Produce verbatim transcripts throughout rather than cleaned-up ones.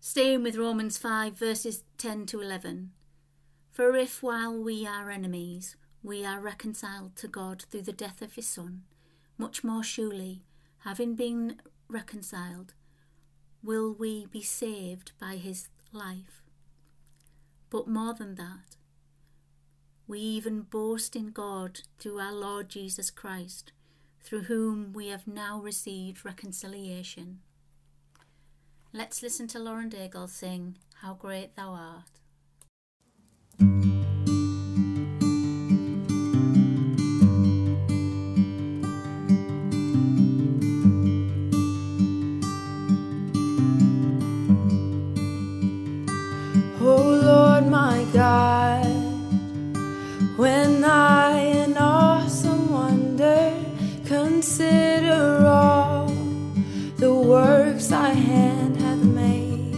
Staying with Romans five verses ten to eleven. For if while we are enemies, we are reconciled to God through the death of his Son, much more surely, having been reconciled, will we be saved by his life. But more than that, we even boast in God through our Lord Jesus Christ, through whom we have now received reconciliation. Let's listen to Lauren Daigle sing How Great Thou Art. Oh Lord my God, when I in awesome wonder consider all the works thy hand hath made,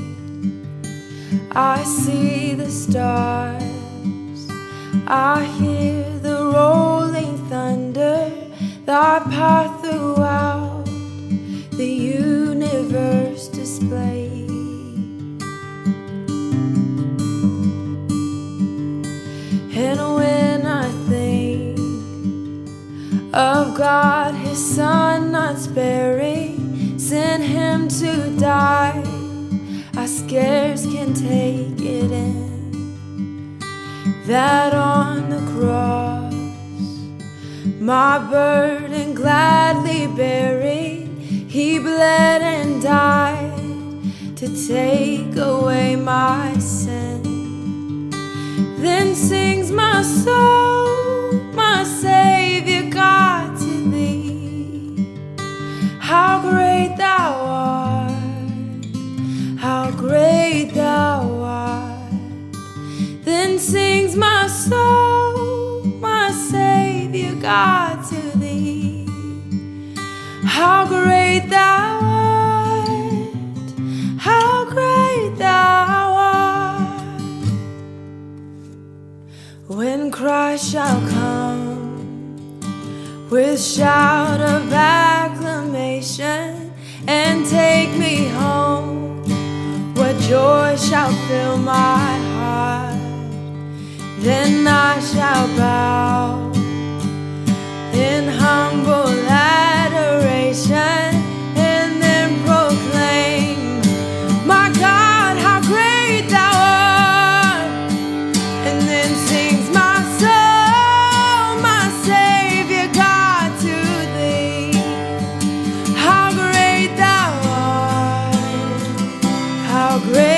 I see the stars, I hear the rolling thunder, thy path throughout the universe displayed. And when I think of God, his Son not sparing, sent him to die, I scarce can take it in, that on the cross, my burden gladly bearing, he bled and died to take away my sin. Then sings my soul, my Savior God, to thee. How great thou art, how great thou art. Then sings my soul, my Savior God, to thee. How great thou art, how great thou art. When Christ shall come with shout of acclamation and take me home, what joy shall fill my heart. Then I shall bow in humble adoration and then proclaim, my God, how great thou art. And then sings my soul, my Savior God, to thee. How great thou art, how great